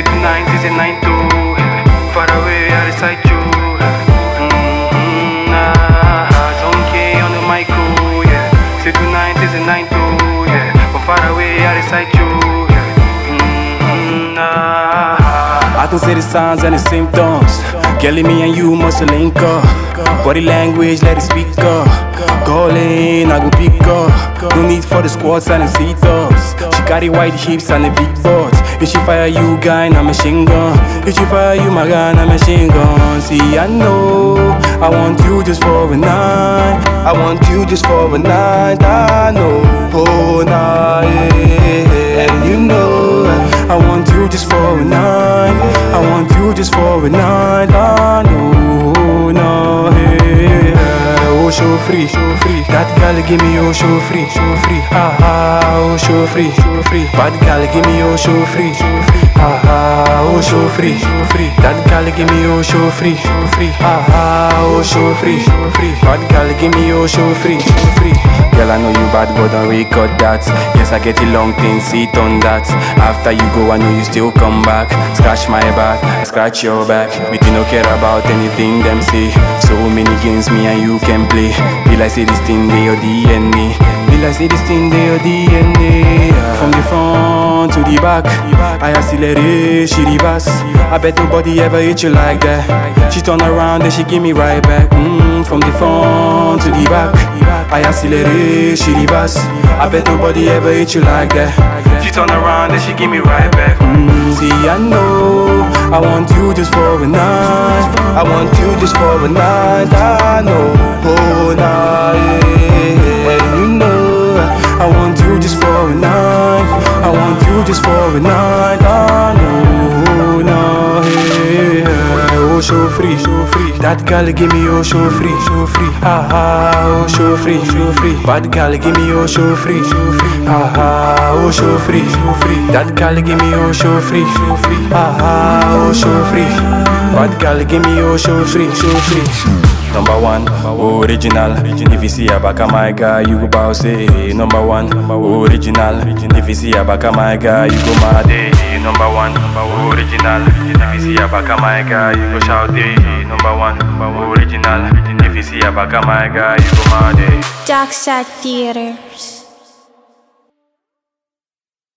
Say tonight is a night too. Far away, I recite you. Zonke on the mic, oh, yeah. Say tonight is a night too, yeah. From far away, I recite you. I can say the signs and the symptoms. Girlie, me and you must link up. Body language, let it speak up. Call in, I go pick up. No need for the squats and the sit-ups. She got the white hips and the big butt. If she fire you, guy, I'm a machine gun. If she fire you, my guy, I'm a machine gun. See, I know I want you just for a night. I want you just for a night. I know, oh, nah, yeah. You know I want you just for a night. I want you just for a night. I know, no, hey, oh, show free, show free. That girl give me oh, show free, oh, show free. Bad girl give me oh, show free, oh, show free. That girl give me oh, show free, oh, show free. Bad girl give me oh, show free. Girl, I know you bad, but don't record that. Yes, I get a long thing, sit on that. After you go, I know you still come back. Scratch my back, I scratch your back. We do not care about anything them say. So many games me and you can play. Be like say this thing they your DNA. Be like say this thing they your DNA. From the front to the back, I accelerate, she reverse. I bet nobody ever hit you like that. She turn around, then she give me right back. From the front to the back, I accelerate, she reverse. I bet nobody ever hit you like that. She turn around, then she give me right back. See, I know I want you just for a night. I want you just for a night. I know, oh, nah, yeah. You know I want you just for a night. I want you just for a night. I know, no, yeah. Oh, show free. That girl give me oh, show free, oh, show free. Bad girl give me oh, show free, oh, show free. That girl give me oh, show free, oh, show free. Bad girl give me oh, show free. Number one, original. If you see a back of my guy, you go bow say. Number one, original. If you see a back of my guy, you go mad. Number one, original. If you see a back of my guy, you go shout. Number one, original. If you see a back of my guy, you go mad. Darkside Theaters.